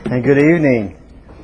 And good evening.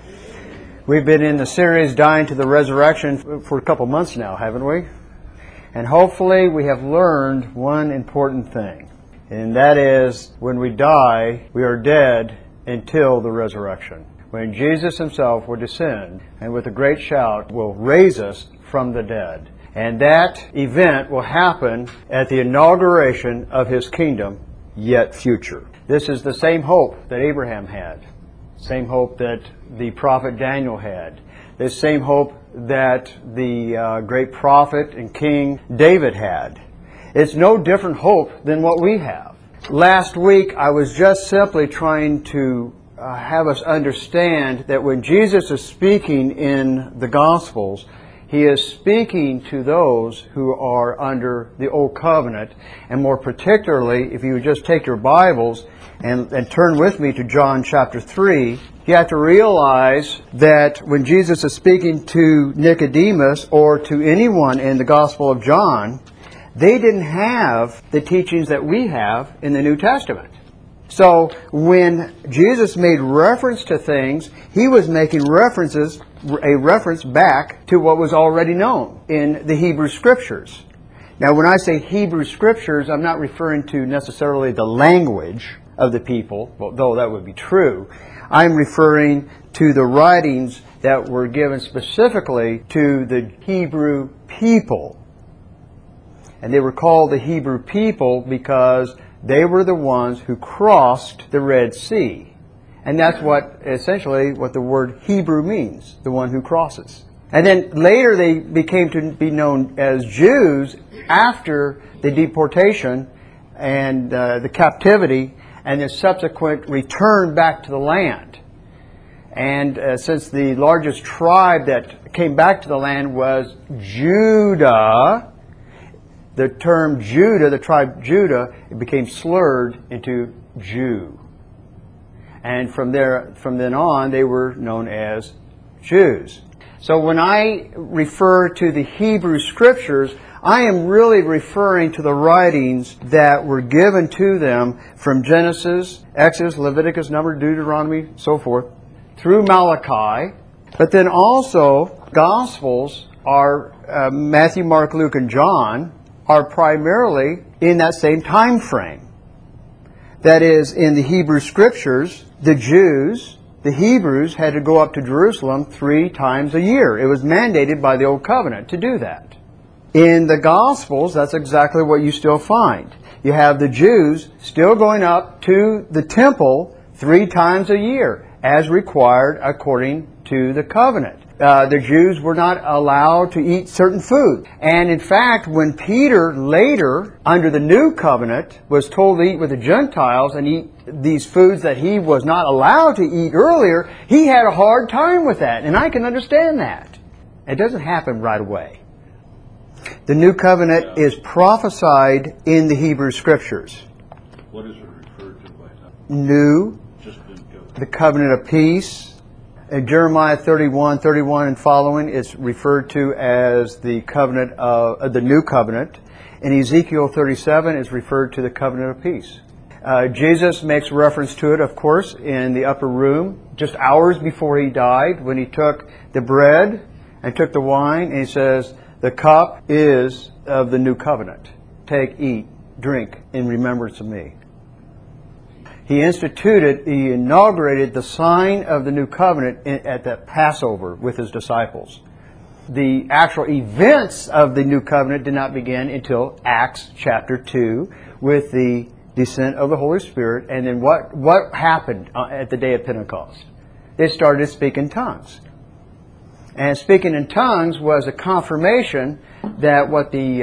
We've been in the series Dying to the Resurrection for a couple months now, haven't we? And hopefully we have learned one important thing. And that is, when we die, we are dead until the resurrection. When Jesus himself will descend and with a great shout will raise us from the dead. And that event will happen at the inauguration of his kingdom, yet future. This is the same hope that Abraham had. Same hope that the prophet Daniel had. The same hope that the great prophet and king David had. It's no different hope than what we have. Last week I was just simply trying to have us understand that when Jesus is speaking in the Gospels, he is speaking to those who are under the Old Covenant. And more particularly, if you would just take your Bibles and turn with me to John chapter 3, you have to realize that when Jesus is speaking to Nicodemus or to anyone in the Gospel of John, they didn't have the teachings that we have in the New Testament. So when Jesus made reference to things, he was making a reference back to what was already known in the Hebrew Scriptures. Now when I say Hebrew Scriptures, I'm not referring to necessarily the language of the people, though that would be true. I'm referring to the writings that were given specifically to the Hebrew people. And they were called the Hebrew people because they were the ones who crossed the Red Sea. And that's essentially what the word Hebrew means, the one who crosses. And then later they became to be known as Jews after the deportation and the captivity and the subsequent return back to the land. And since the largest tribe that came back to the land was Judah, the term Judah, the tribe Judah, it became slurred into Jew. And from then on, they were known as Jews. So when I refer to the Hebrew Scriptures, I am really referring to the writings that were given to them from Genesis, Exodus, Leviticus, Numbers, Deuteronomy, so forth, through Malachi. But then also, Gospels are Matthew, Mark, Luke, and John are primarily in that same time frame. That is, in the Hebrew Scriptures, the Jews, the Hebrews, had to go up to Jerusalem 3 times a year. It was mandated by the Old Covenant to do that. In the Gospels, that's exactly what you still find. You have the Jews still going up to the temple 3 times a year, as required according to the covenant. The Jews were not allowed to eat certain food. And in fact, when Peter later, under the new covenant, was told to eat with the Gentiles and eat these foods that he was not allowed to eat earlier, he had a hard time with that. And I can understand that. It doesn't happen right away. The new covenant is prophesied in the Hebrew Scriptures. What is it referred to by that? New, the covenant of peace. In Jeremiah 31 and following, it's referred to as the covenant of the new covenant. In Ezekiel 37, it's referred to the covenant of peace. Jesus makes reference to it, of course, in the upper room, just hours before he died, when he took the bread and took the wine, and he says, "The cup is of the new covenant. Take, eat, drink in remembrance of me." He inaugurated the sign of the new covenant at the Passover with his disciples. The actual events of the new covenant did not begin until Acts chapter 2 with the descent of the Holy Spirit. And then what happened at the day of Pentecost? They started to speak in tongues. And speaking in tongues was a confirmation that what the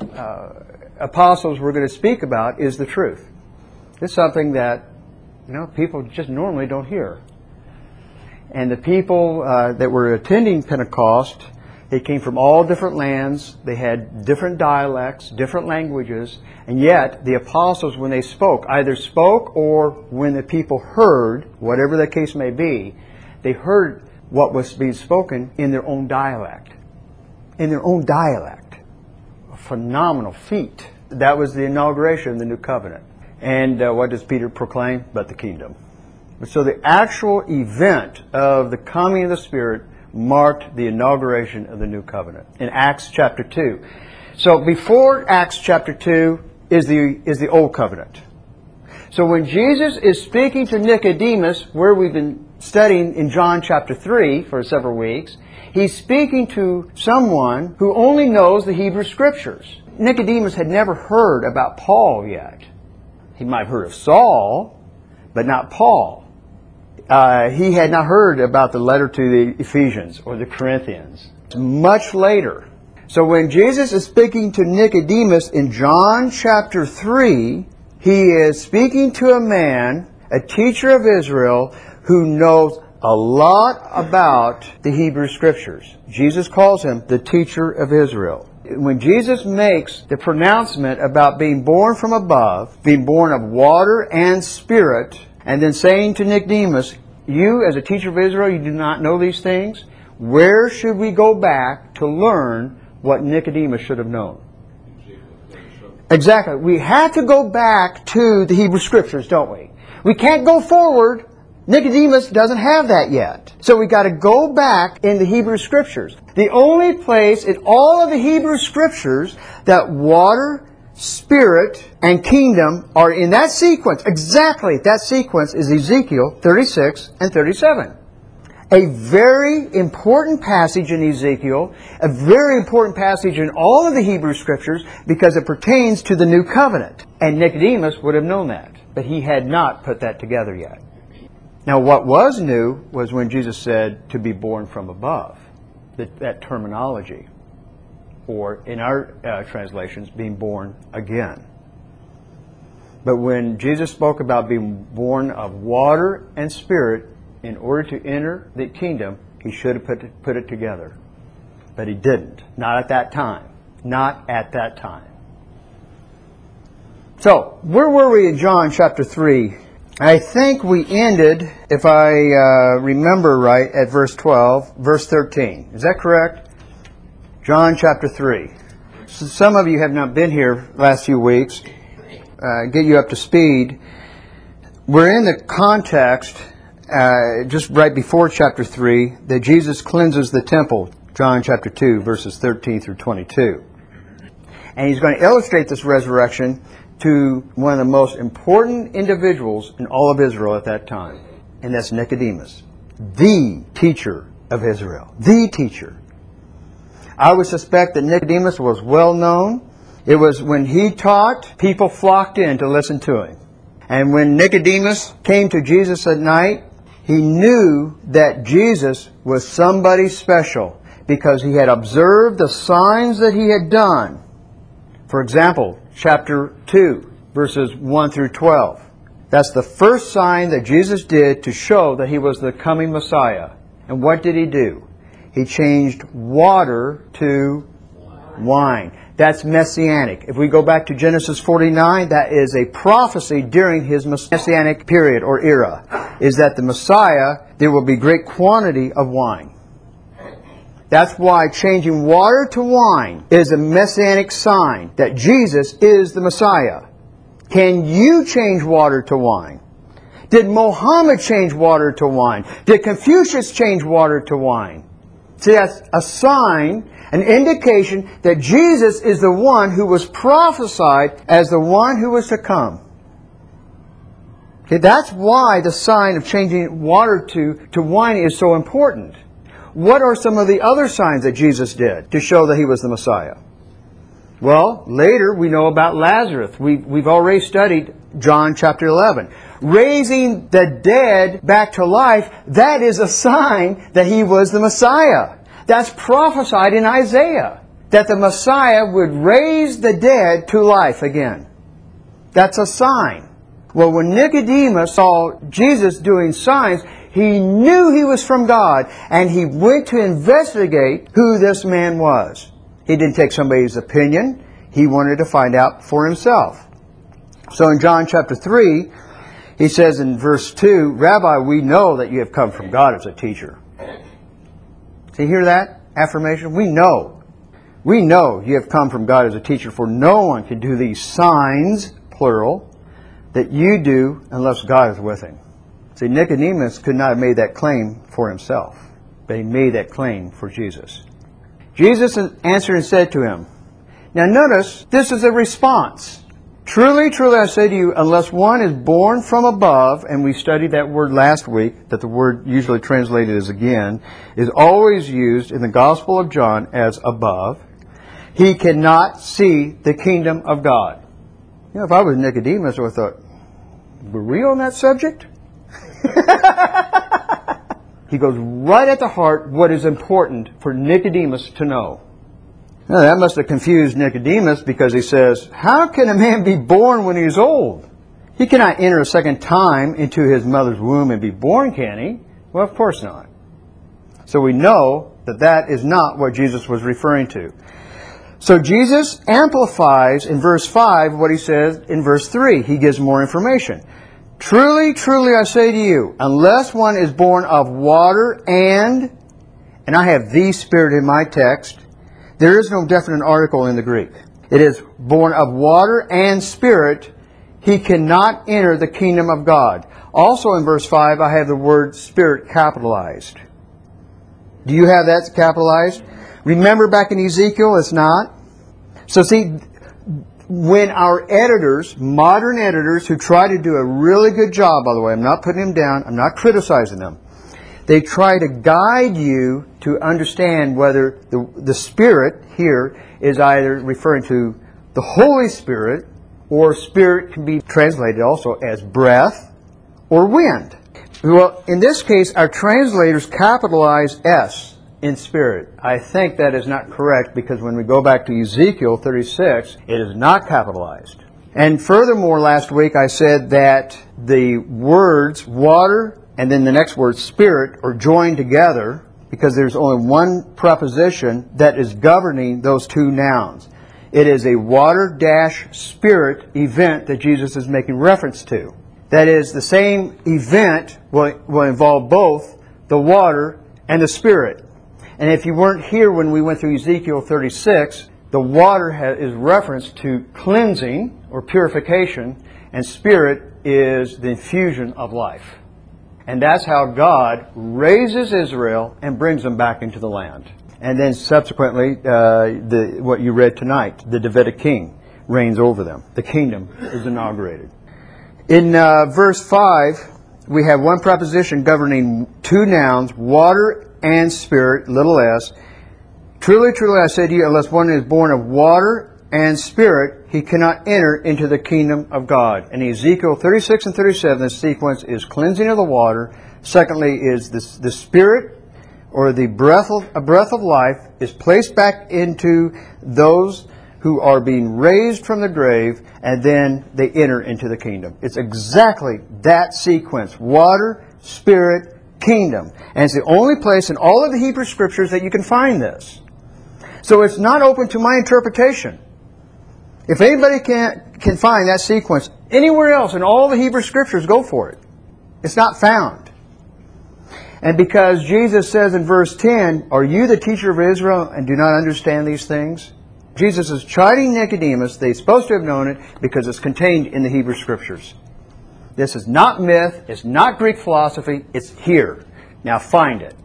apostles were going to speak about is the truth. It's something that people just normally don't hear. And the people that were attending Pentecost, they came from all different lands. They had different dialects, different languages. And yet, the apostles, when they spoke, either spoke or when the people heard, whatever the case may be, they heard what was being spoken in their own dialect. In their own dialect. A phenomenal feat. That was the inauguration of the new covenant. And what does Peter proclaim? But the kingdom. So the actual event of the coming of the Spirit marked the inauguration of the new covenant in Acts chapter 2. So before Acts chapter 2 is the old covenant. So when Jesus is speaking to Nicodemus, where we've been studying in John chapter 3 for several weeks, he's speaking to someone who only knows the Hebrew Scriptures. Nicodemus had never heard about Paul yet. He might have heard of Saul, but not Paul. He had not heard about the letter to the Ephesians or the Corinthians. Much later. So when Jesus is speaking to Nicodemus in John chapter 3, he is speaking to a man, a teacher of Israel, who knows a lot about the Hebrew Scriptures. Jesus calls him the teacher of Israel. When Jesus makes the pronouncement about being born from above, being born of water and spirit, and then saying to Nicodemus, you as a teacher of Israel, you do not know these things? Where should we go back to learn what Nicodemus should have known? Exactly. We have to go back to the Hebrew Scriptures, don't we? We can't go forward. Nicodemus doesn't have that yet. So we got to go back in the Hebrew Scriptures. The only place in all of the Hebrew Scriptures that water, spirit, and kingdom are in that sequence, exactly that sequence, is Ezekiel 36 and 37. A very important passage in Ezekiel, a very important passage in all of the Hebrew Scriptures because it pertains to the new covenant. And Nicodemus would have known that, but he had not put that together yet. Now what was new was when Jesus said to be born from above, that terminology. Or in our translations, being born again. But when Jesus spoke about being born of water and spirit, in order to enter the kingdom, he should have put it together. But he didn't. Not at that time. Not at that time. So, where were we in John chapter 3? I think we ended, if I remember right, at verse 12, verse 13. Is that correct? John chapter 3. So some of you have not been here last few weeks. Get you up to speed. We're in the context, just right before chapter 3, that Jesus cleanses the temple. John chapter 2, verses 13 through 22. And he's going to illustrate this resurrection to one of the most important individuals in all of Israel at that time. And that's Nicodemus, the teacher of Israel. The teacher. I would suspect that Nicodemus was well known. It was when he taught, people flocked in to listen to him. And when Nicodemus came to Jesus at night, he knew that Jesus was somebody special because he had observed the signs that he had done. For example, chapter 2, verses 1 through 12. That's the first sign that Jesus did to show that he was the coming Messiah. And what did he do? He changed water to wine. That's messianic. If we go back to Genesis 49, that is a prophecy during his messianic period or era, is that the Messiah, there will be great quantity of wine. That's why changing water to wine is a messianic sign that Jesus is the Messiah. Can you change water to wine? Did Mohammed change water to wine? Did Confucius change water to wine? See, that's a sign, an indication that Jesus is the one who was prophesied as the one who was to come. Okay, that's why the sign of changing water to wine is so important. What are some of the other signs that Jesus did to show that he was the Messiah? Well, later we know about Lazarus. We've already studied John chapter 11. Raising the dead back to life, that is a sign that he was the Messiah. That's prophesied in Isaiah, that the Messiah would raise the dead to life again. That's a sign. Well, when Nicodemus saw Jesus doing signs, he knew he was from God, and he went to investigate who this man was. He didn't take somebody's opinion. He wanted to find out for himself. So in John chapter 3, he says in verse 2, Rabbi, we know that you have come from God as a teacher. Do you hear that affirmation? We know. We know you have come from God as a teacher, for no one can do these signs, plural, that you do unless God is with him. See, Nicodemus could not have made that claim for himself, but he made that claim for Jesus. Jesus answered and said to him, now notice, this is a response. Truly, truly, I say to you, unless one is born from above, and we studied that word last week, that the word usually translated as again, is always used in the Gospel of John as above, he cannot see the kingdom of God. You know, if I was Nicodemus, I would have thought, were we on that subject? He goes right at the heart what is important for Nicodemus to know. Now, that must have confused Nicodemus because he says, how can a man be born when he is old? He cannot enter a second time into his mother's womb and be born, can he? Well, of course not. So we know that that is not what Jesus was referring to. So Jesus amplifies in verse 5 what he says in verse 3. He gives more information. Truly, truly, I say to you, unless one is born of water and I have the Spirit in my text. There is no definite article in the Greek. It is born of water and Spirit. He cannot enter the kingdom of God. Also in verse 5, I have the word Spirit capitalized. Do you have that capitalized? Remember back in Ezekiel, it's not. So see, when our editors, modern editors, who try to do a really good job, by the way, I'm not putting them down, I'm not criticizing them. They try to guide you to understand whether the Spirit here is either referring to the Holy Spirit, or Spirit can be translated also as breath or wind. Well, in this case, our translators capitalize S in Spirit. I think that is not correct because when we go back to Ezekiel 36, it is not capitalized. And furthermore, last week I said that the words water and then the next word, Spirit, are joined together because there's only one preposition that is governing those two nouns. It is a water-spirit event that Jesus is making reference to. That is, the same event will involve both the water and the Spirit. And if you weren't here when we went through Ezekiel 36, the water is referenced to cleansing or purification, and Spirit is the infusion of life. And that's how God raises Israel and brings them back into the land. And then subsequently, what you read tonight, the Davidic king reigns over them. The kingdom is inaugurated. In verse 5, we have one preposition governing two nouns, water and Spirit, little s. Truly, truly, I say to you, unless one is born of water and Spirit, he cannot enter into the kingdom of God. In Ezekiel 36 and 37, the sequence is cleansing of the water. Secondly is the Spirit, or the breath of life, is placed back into those who are being raised from the grave, and then they enter into the kingdom. It's exactly that sequence. Water, Spirit, kingdom. And it's the only place in all of the Hebrew Scriptures that you can find this. So it's not open to my interpretation. If anybody can find that sequence anywhere else in all the Hebrew Scriptures, go for it. It's not found. And because Jesus says in verse 10, are you the teacher of Israel and do not understand these things? Jesus is chiding Nicodemus. They're supposed to have known it because it's contained in the Hebrew Scriptures. This is not myth. It's not Greek philosophy. It's here. Now find it.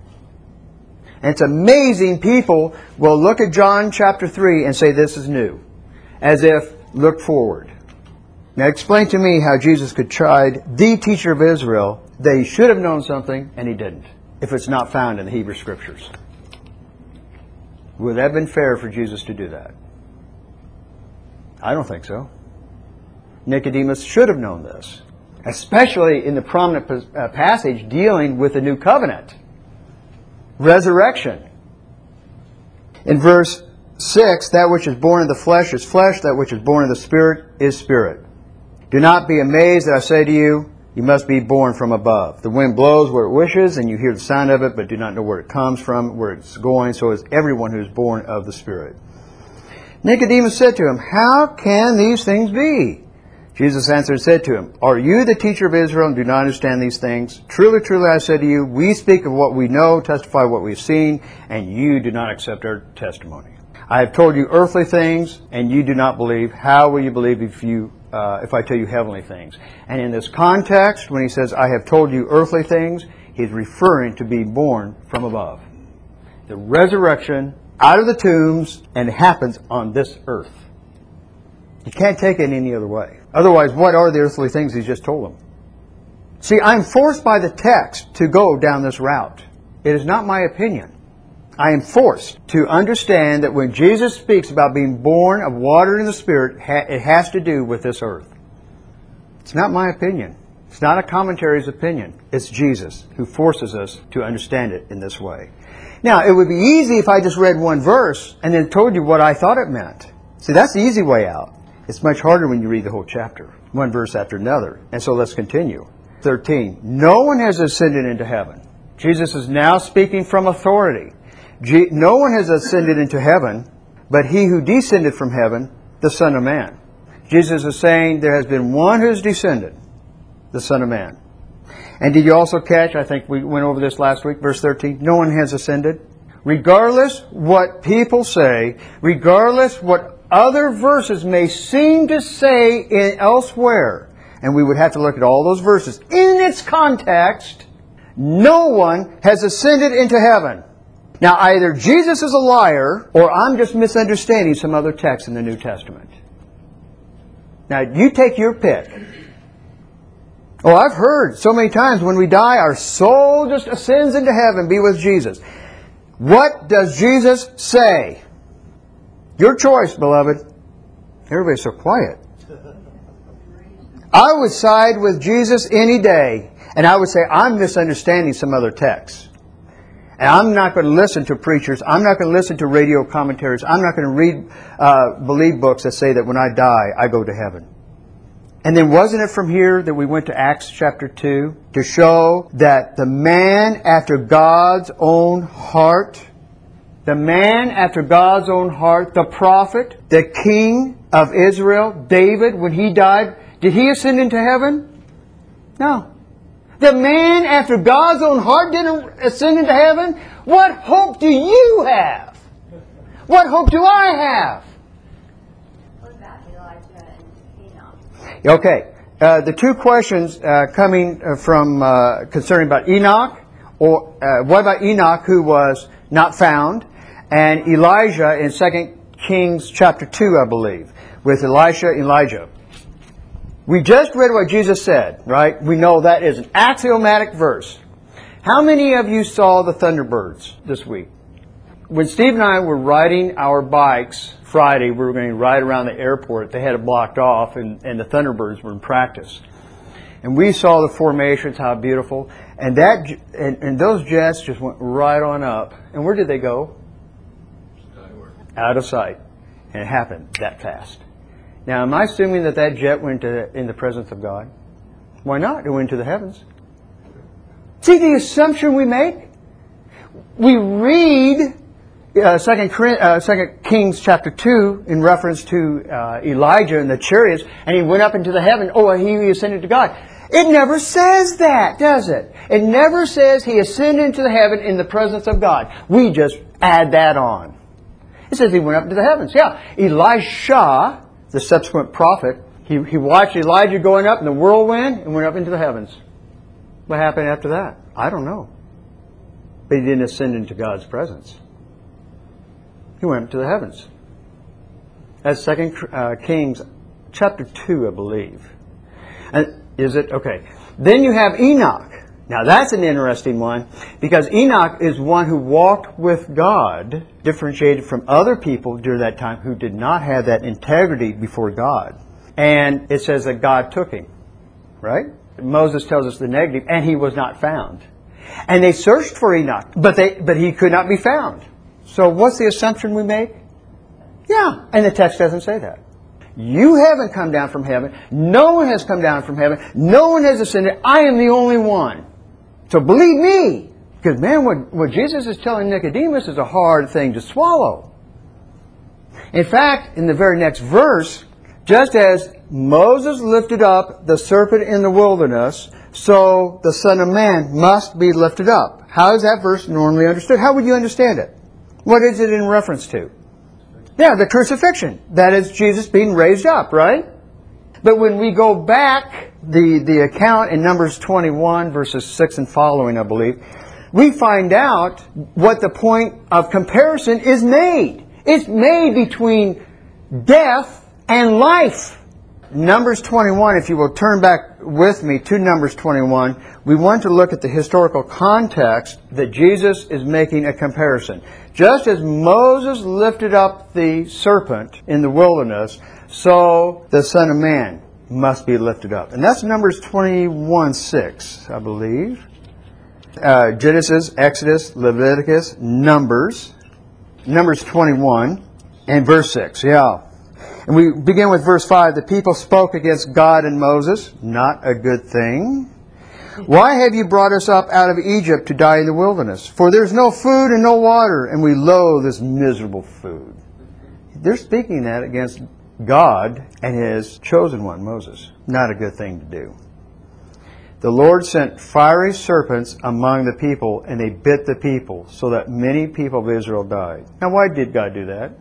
And it's amazing people will look at John chapter 3 and say this is new. As if, look forward. Now explain to me how Jesus could chide the teacher of Israel that he should have known something and he didn't, if it's not found in the Hebrew Scriptures. Would that have been fair for Jesus to do that? I don't think so. Nicodemus should have known this, especially in the prominent passage dealing with the new covenant. Resurrection. In verse 6, that which is born of the flesh is flesh, that which is born of the Spirit is spirit. Do not be amazed that I say to you, you must be born from above. The wind blows where it wishes, and you hear the sound of it, but do not know where it comes from, where it's going. So is everyone who is born of the Spirit. Nicodemus said to him, how can these things be? Jesus answered and said to him, are you the teacher of Israel and do not understand these things? Truly, truly, I say to you, we speak of what we know, testify what we've seen, and you do not accept our testimony. I have told you earthly things, and you do not believe. How will you believe if you if I tell you heavenly things. And in this context, when he says, I have told you earthly things, he's referring to being born from above. The resurrection out of the tombs, and it happens on this earth. You can't take it any other way. Otherwise, what are the earthly things he's just told them? See, I'm forced by the text to go down this route. It is not my opinion. I am forced to understand that when Jesus speaks about being born of water and the Spirit, it has to do with this earth. It's not my opinion. It's not a commentary's opinion. It's Jesus who forces us to understand it in this way. Now, it would be easy if I just read one verse and then told you what I thought it meant. See, that's the easy way out. It's much harder when you read the whole chapter, one verse after another. And so let's continue. 13. No one has ascended into heaven. Jesus is now speaking from authority. No one has ascended into heaven, but he who descended from heaven, the Son of Man. Jesus is saying there has been one who has descended, the Son of Man. And did you also catch, I think we went over this last week, verse 13, no one has ascended. Regardless what people say, regardless what other verses may seem to say elsewhere, and we would have to look at all those verses in its context, no one has ascended into heaven. Now, either Jesus is a liar, or I'm just misunderstanding some other text in the New Testament. Now, you take your pick. Oh, I've heard so many times when we die, our soul just ascends into heaven, be with Jesus. What does Jesus say? Your choice, beloved. Everybody's so quiet. I would side with Jesus any day, and I would say I'm misunderstanding some other text. And I'm not going to listen to preachers. I'm not going to listen to radio commentaries. I'm not going to read, believe books that say that when I die, I go to heaven. And then wasn't it from here that we went to Acts chapter 2 to show that the man after God's own heart, the man after God's own heart, the prophet, the king of Israel, David, when he died, did he ascend into heaven? No. The man after God's own heart didn't ascend into heaven? What hope do you have? What hope do I have? What about Elijah and Enoch? Okay. The two questions coming from concerning about Enoch, or what about Enoch who was not found, and Elijah in 2 Kings chapter 2, I believe, with Elisha and Elijah. We just read what Jesus said, right? We know that is an axiomatic verse. How many of you saw the Thunderbirds this week? When Steve and I were riding our bikes Friday, we were going to ride around the airport. They had it blocked off, and the Thunderbirds were in practice. And we saw the formations, how beautiful. And those jets just went right on up. And where did they go? Skyward. Out of sight. And it happened that fast. Now, am I assuming that jet went in the presence of God? Why not? It went to the heavens. See the assumption we make? We read 2 Kings chapter 2 in reference to Elijah and the chariots, and he went up into the heaven. Oh, he ascended to God. It never says that, does it? It never says he ascended into the heaven in the presence of God. We just add that on. It says he went up into the heavens. Yeah, Elisha, the subsequent prophet, he watched Elijah going up in the whirlwind and went up into the heavens. What happened after that? I don't know. But he didn't ascend into God's presence. He went up to the heavens. That's 2 Kings chapter 2, I believe. And is it? Okay. Then you have Enoch. Now that's an interesting one, because Enoch is one who walked with God, differentiated from other people during that time who did not have that integrity before God. And it says that God took him, right? Moses tells us the negative, and he was not found. And they searched for Enoch, but he could not be found. So what's the assumption we make? Yeah, and the text doesn't say that. You haven't come down from heaven. No one has come down from heaven. No one has ascended. I am the only one. So believe me. Because, man, what Jesus is telling Nicodemus is a hard thing to swallow. In fact, in the very next verse, just as Moses lifted up the serpent in the wilderness, so the Son of Man must be lifted up. How is that verse normally understood? How would you understand it? What is it in reference to? Yeah, the crucifixion. That is Jesus being raised up, right? But when we go back, the account in Numbers 21, verses 6 and following, I believe, we find out what the point of comparison is made. It's made between death and life. Numbers 21, if you will turn back with me to Numbers 21, we want to look at the historical context that Jesus is making a comparison. Just as Moses lifted up the serpent in the wilderness, so the Son of Man must be lifted up. And that's Numbers 21:6, I believe. Genesis, Exodus, Leviticus, Numbers 21, and verse 6. Yeah. And we begin with verse 5. The people spoke against God and Moses. Not a good thing. Why have you brought us up out of Egypt to die in the wilderness? For there's no food and no water, and we loathe this miserable food. They're speaking that against God and His chosen one, Moses. Not a good thing to do. The Lord sent fiery serpents among the people, and they bit the people, so that many people of Israel died. Now, why did God do that?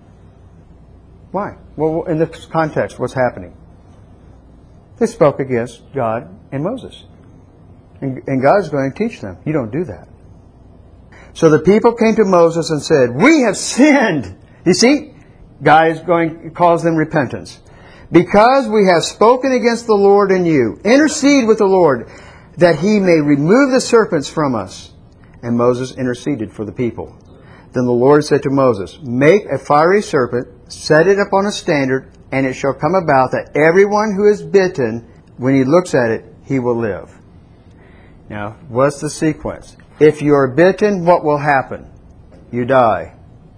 Why? Well, in this context, what's happening? They spoke against God and Moses. And God's going to teach them, you don't do that. So the people came to Moses and said, we have sinned. You see, God is going, calls them repentance. Because we have spoken against the Lord and you, intercede with the Lord that He may remove the serpents from us. And Moses interceded for the people. Then the Lord said to Moses, make a fiery serpent, set it up on a standard, and it shall come about that everyone who is bitten, when he looks at it, he will live. Now, what's the sequence? If you are bitten, what will happen? You die.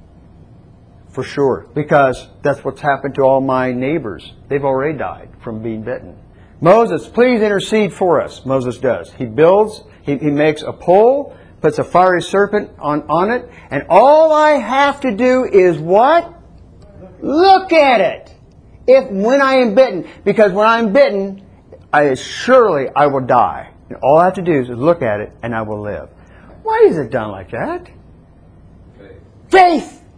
For sure. Because that's what's happened to all my neighbors. They've already died from being bitten. Moses, please intercede for us. Moses does. He builds, he makes a pole, puts a fiery serpent on it, and all I have to do is what? Look at it. When I am bitten. Because when I'm bitten, surely I will die. And all I have to do is look at it and I will live. Why is it done like that? Faith!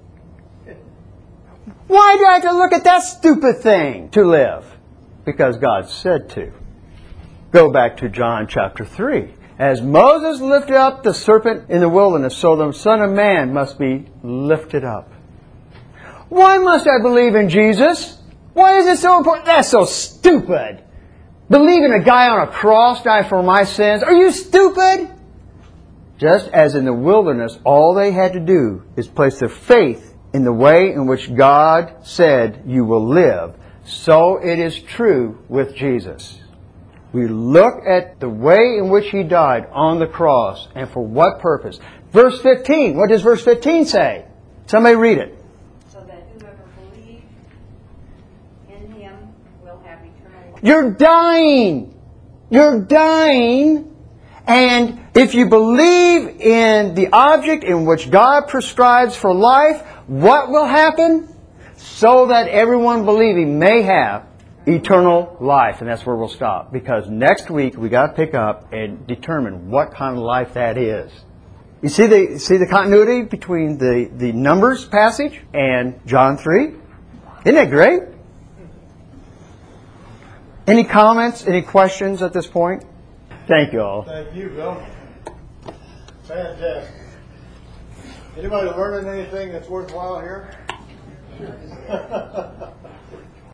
Why do I have to look at that stupid thing to live? Because God said to. Go back to John chapter 3. As Moses lifted up the serpent in the wilderness, so the Son of Man must be lifted up. Why must I believe in Jesus? Why is it so important? That's so stupid. Believe in a guy on a cross die for my sins. Are you stupid? Just as in the wilderness, all they had to do is place their faith in the way in which God said you will live. So it is true with Jesus. We look at the way in which He died on the cross and for what purpose. Verse 15. What does verse 15 say? Somebody read it. So that whoever believes in Him will have eternal life. You're dying. You're dying. And if you believe in the object in which God prescribes for life, what will happen? So that everyone believing may have eternal life. And that's where we'll stop. Because next week we got to pick up and determine what kind of life that is. You see the continuity between the Numbers passage and John 3? Isn't that great? Any comments? Any questions at this point? Thank you all. Thank you, Bill. Fantastic. Anybody learning anything that's worthwhile here?